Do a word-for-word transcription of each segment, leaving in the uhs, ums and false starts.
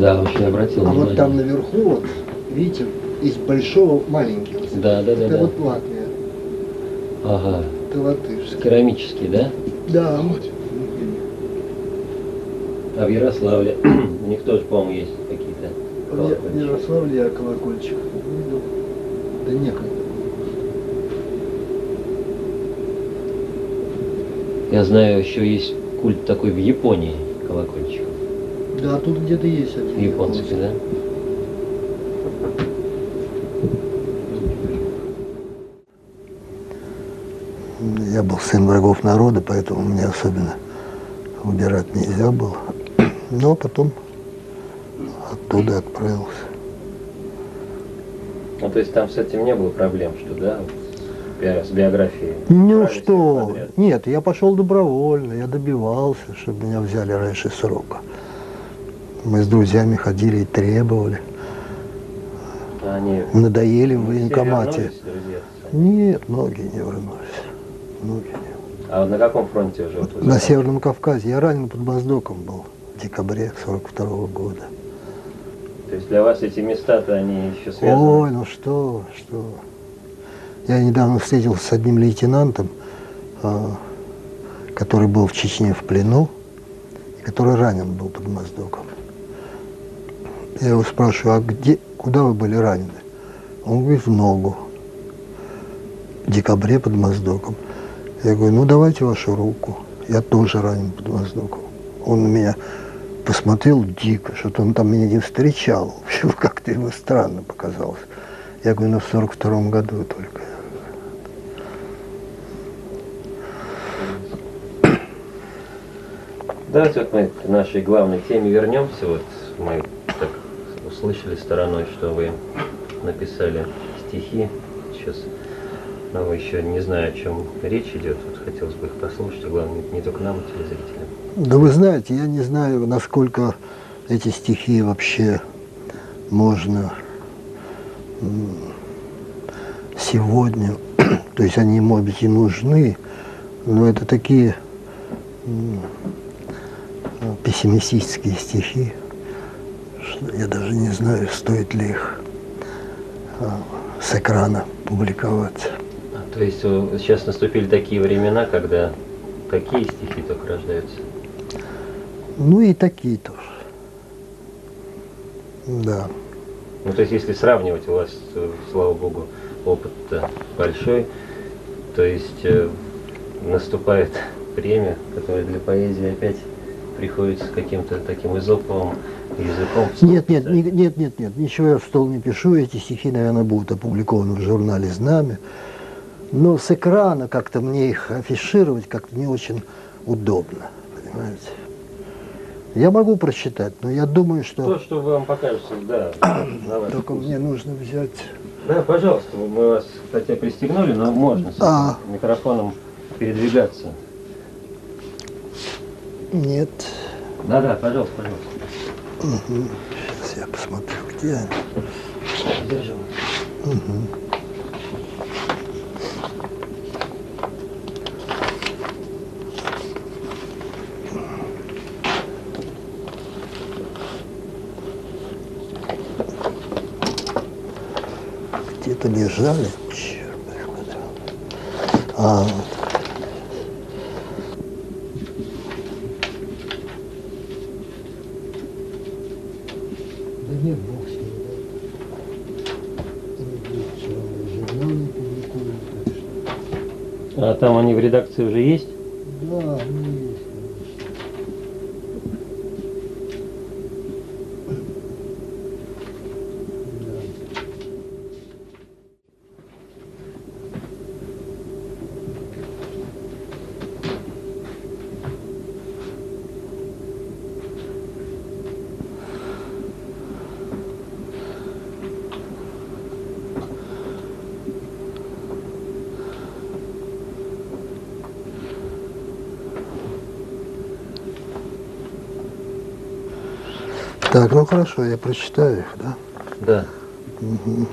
Да, очень обратил А внимание. вот там наверху, вот, видите, из большого маленький. Вот. Да, да, да. Это да. вот Латвия. Ага. Это латышский. Керамический, да? Да. А в Ярославле у них тоже, по-моему, есть какие-то колокольчики. В Ярославле я колокольчик видел. Да некогда. Я знаю, еще есть культ такой в Японии колокольчик. Да, тут где-то есть один. Японский, да? Я был сын врагов народа, поэтому мне особенно убирать нельзя было. Но потом оттуда отправился. Ну, то есть там с этим не было проблем, что, да, с биографией? Ну что, нет, я пошел добровольно, я добивался, чтобы меня взяли раньше срока. Мы с друзьями ходили и требовали. А они надоели в все военкомате. вернулись, друзья? Нет, многие не вернулись. Многие не. А на каком фронте уже? Вот На Северном Кавказе. Я ранен под Моздоком был в декабре сорок второго года. То есть для вас эти места-то они еще связаны? Ой, ну что, что. Я недавно встретился с одним лейтенантом, который был в Чечне в плену, и который ранен был под Моздоком. Я его спрашиваю, а где, куда вы были ранены? Он говорит, в ногу. В декабре под Моздоком. Я говорю, ну давайте вашу руку. Я тоже ранен под Моздоком. Он на меня посмотрел дико, что-то он там меня не встречал. Как-то ему странно показалось. Я говорю, ну в сорок втором году только. Давайте вот мы к нашей главной теме вернемся. Вот мы так услышали стороной, что вы написали стихи. Сейчас, но еще не знаю, о чем речь идет. Вот хотелось бы их послушать, а главное, не только нам, а телезрителям. Да вы знаете, я не знаю, насколько эти стихи вообще можно сегодня, то есть они, может быть, и нужны, но это такие пессимистические стихи, что я даже не знаю, стоит ли их с экрана публиковать. А, то есть сейчас наступили такие времена, когда такие стихи только рождаются? Ну и такие тоже. Да. Ну, то есть, если сравнивать, у вас, слава богу, опыт большой, то есть э, наступает время, которое для поэзии опять приходится каким-то таким эзоповым языком. Нет, нет, не, нет, нет, нет, ничего я в стол не пишу, эти стихи, наверное, будут опубликованы в журнале «Знамя», но с экрана как-то мне их афишировать как-то не очень удобно, понимаете. Я могу прочитать, но я думаю, что... То, что вам покажется, да. Только мне нужно взять... Да, пожалуйста, мы вас, хотя пристегнули, но можно с а... микрофоном передвигаться. Нет. Да-да, пожалуйста, пожалуйста. Угу. Сейчас я посмотрю, где они. Держу. Угу. Где-то лежали, черт, а, вот. Да нет, бог с ним, да. А там они в редакции уже есть? Да, они есть. Так, ну хорошо, я прочитаю их, да? Да. Угу.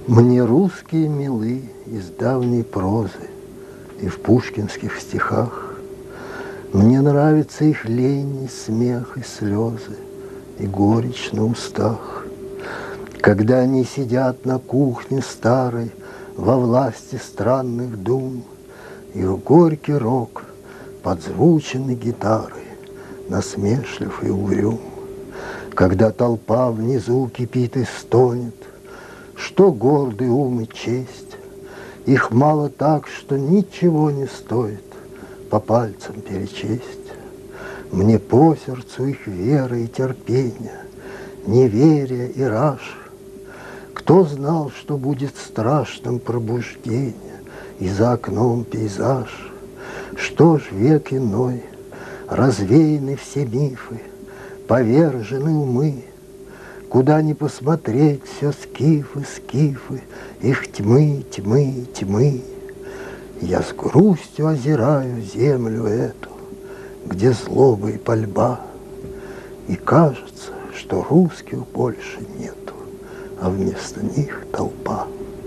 Мне русские милы из давней прозы и в пушкинских стихах. Мне нравится их лень, и смех, и слезы, и горечь на устах. Когда они сидят на кухне старой во власти странных дум, их горький рок, подзвученный гитарой, насмешлив и угрюм. Когда толпа внизу кипит и стонет, что гордый ум и честь, их мало так, что ничего не стоит по пальцам перечесть. Мне по сердцу их вера и терпение, неверие и раж. Кто знал, что будет страшным пробуждение, и за окном пейзаж? Что ж век иной, развеяны все мифы, повержены умы. Куда ни посмотреть, все скифы, скифы, их тьмы, тьмы, тьмы. Я с грустью озираю землю эту, где злоба и пальба, и кажется, что русских больше нету, а вместо них толпа.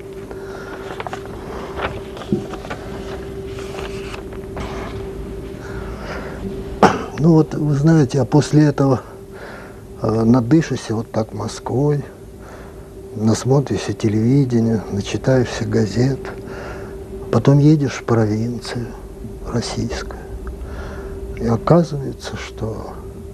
Ну вот, вы знаете, а после этого э, надышишься вот так Москвой, насмотришься телевидения, начитаешься газет, потом едешь в провинцию российскую, и оказывается, что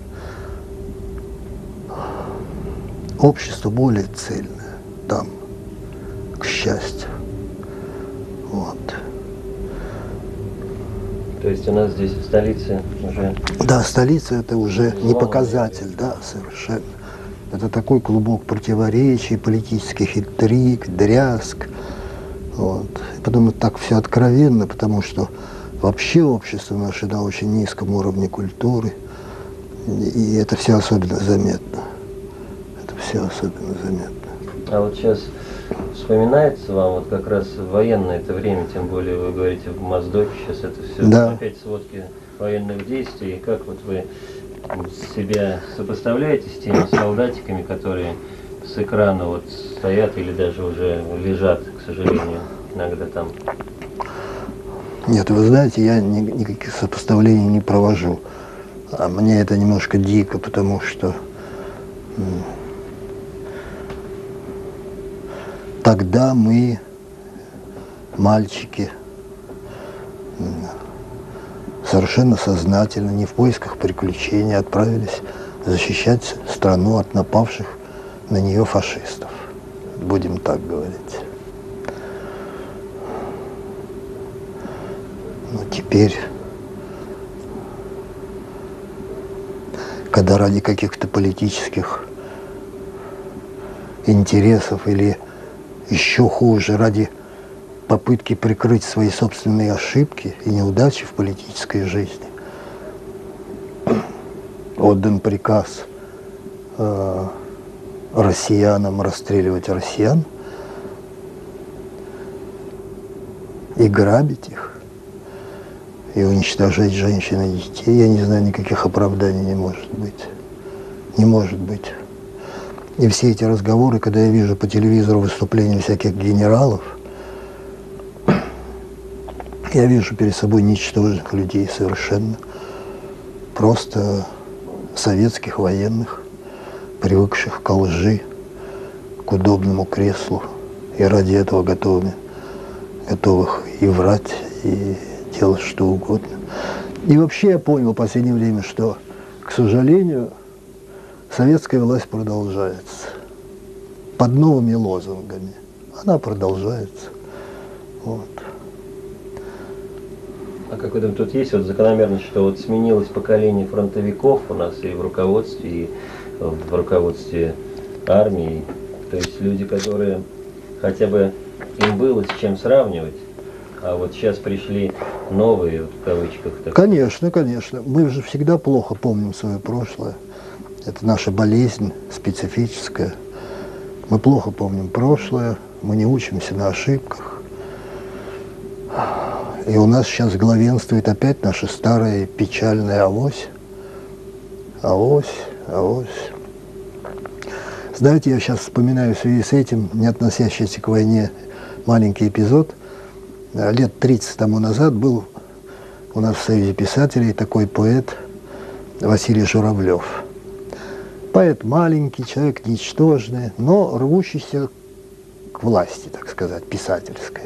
общество более цельное там, к счастью. Вот. То есть у нас здесь в столице уже... Да, столица это уже не показатель, да, совершенно. Это такой клубок противоречий, политических интриг, дрязг. Вот. И потом это так все откровенно, потому что вообще общество наше на очень низком уровне культуры. И это все особенно заметно. Это все особенно заметно. А вот сейчас вспоминается вам вот как раз военное это время, тем более вы говорите в Моздоке, сейчас это все да. опять сводки военных действий. И как вот вы себя сопоставляете с теми солдатиками, которые с экрана вот стоят или даже уже лежат, к сожалению, иногда там? Нет, вы знаете, я ни, никаких сопоставлений не провожу. А мне это немножко дико, потому что тогда мы, мальчики, совершенно сознательно, не в поисках приключений, отправились защищать страну от напавших на нее фашистов. Будем так говорить. Но теперь, когда ради каких-то политических интересов или еще хуже, ради попытки прикрыть свои собственные ошибки и неудачи в политической жизни, отдан приказ э, россиянам расстреливать россиян и грабить их, и уничтожать женщин и детей. Я не знаю, никаких оправданий не может быть. Не может быть. И все эти разговоры, когда я вижу по телевизору выступления всяких генералов, я вижу перед собой ничтожных людей совершенно, просто советских военных, привыкших к лжи, к удобному креслу, и ради этого готовыми, готовых и врать, и делать что угодно. И вообще я понял в последнее время, что, к сожалению, советская власть продолжается под новыми лозунгами. Она продолжается. Вот. А как вы думаете, тут есть вот закономерность, что вот сменилось поколение фронтовиков у нас и в руководстве, и в руководстве армии, то есть люди, которые хотя бы им было с чем сравнивать, а вот сейчас пришли новые, вот, в кавычках. Так. Конечно, конечно. Мы же всегда плохо помним свое прошлое. Это наша болезнь специфическая. Мы плохо помним прошлое, мы не учимся на ошибках. И у нас сейчас главенствует опять наша старая печальная авось. Авось, авось. Знаете, я сейчас вспоминаю в связи с этим, не относящийся к войне, маленький эпизод. Лет тридцать тому назад был у нас в Союзе писателей такой поэт Василий Журавлев. Поэт маленький, человек ничтожный, но рвущийся к власти, так сказать, писательской.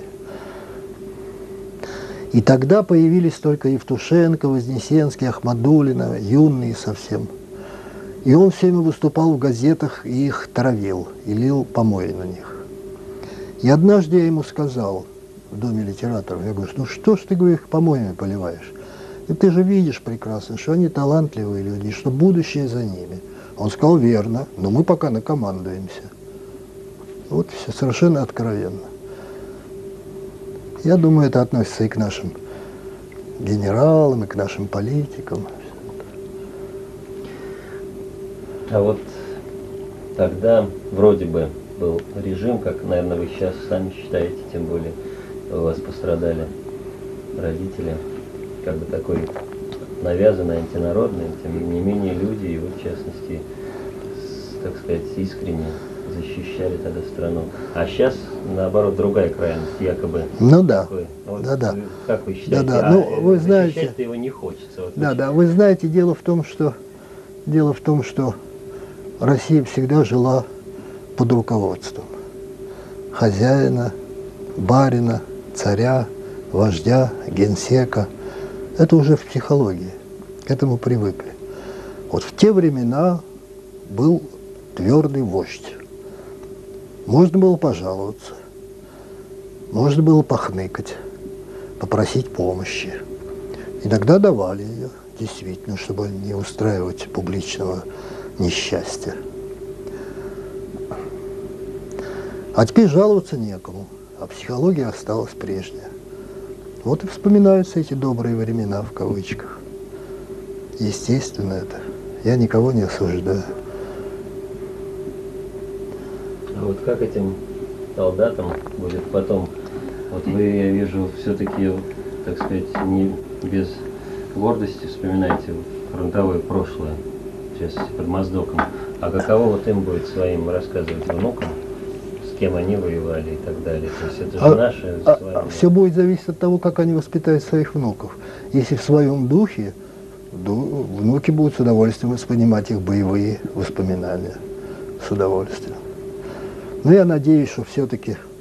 И тогда появились только Евтушенко, Вознесенский, Ахмадуллина, юные совсем. И он все время выступал в газетах и их травил, и лил помои на них. И однажды я ему сказал в Доме литераторов, я говорю, ну что ж ты, говорю, их помоями поливаешь? И ты же видишь прекрасно, что они талантливые люди, и что будущее за ними. Он сказал, верно, но мы пока накомандуемся. Вот все совершенно откровенно. Я думаю, это относится и к нашим генералам, и к нашим политикам. А вот тогда вроде бы был режим, как, наверное, вы сейчас сами считаете, тем более у вас пострадали родители, как бы такой навязанный, антинародный, тем не менее люди, и вы в частности, с, так сказать, искренне защищали тогда страну. А сейчас, наоборот, другая крайность, якобы. Ну да, такой, вот, да, да. Как вы считаете? Да, да. А, Ну, вы знаете, защищать-то его не хочется. Вот да, почему? да, вы знаете, дело в том, что дело в том, что Россия всегда жила под руководством хозяина, барина, царя, вождя, генсека. Это уже в психологии, к этому привыкли. Вот в те времена был твердый вождь. Можно было пожаловаться, можно было похныкать, попросить помощи. Иногда давали ее, действительно, чтобы не устраивать публичного несчастья. А теперь жаловаться некому, а психология осталась прежняя. Вот и вспоминаются эти добрые времена, в кавычках. Естественно это. Я никого не осуждаю. А вот как этим солдатам будет потом? Вот вы, я вижу, все-таки, так сказать, не без гордости вспоминаете фронтовое прошлое, сейчас под Моздоком. А каково вот им будет своим рассказывать внукам, с кем они воевали и так далее? То есть это же А, наше а, с вами. а все будет зависеть от того, как они воспитают своих внуков. Если в своем духе, ду- внуки будут с удовольствием воспринимать их боевые воспоминания. С удовольствием. Но я надеюсь, что все-таки